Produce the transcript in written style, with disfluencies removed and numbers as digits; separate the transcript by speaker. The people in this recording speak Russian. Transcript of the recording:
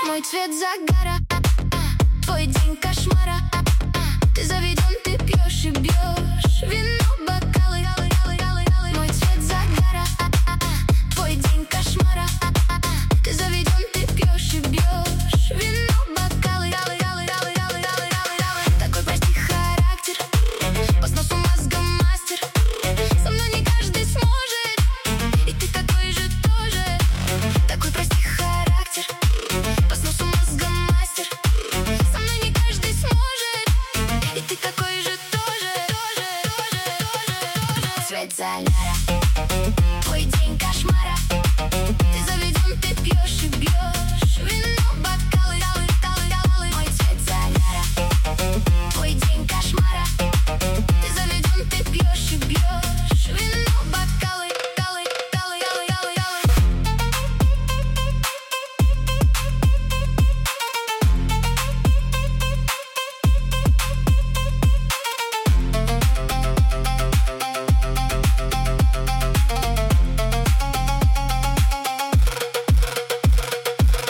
Speaker 1: мой цвет загара, твой день кошмара. Ты заведен, ты пьешь и бьешь вино, бокалы.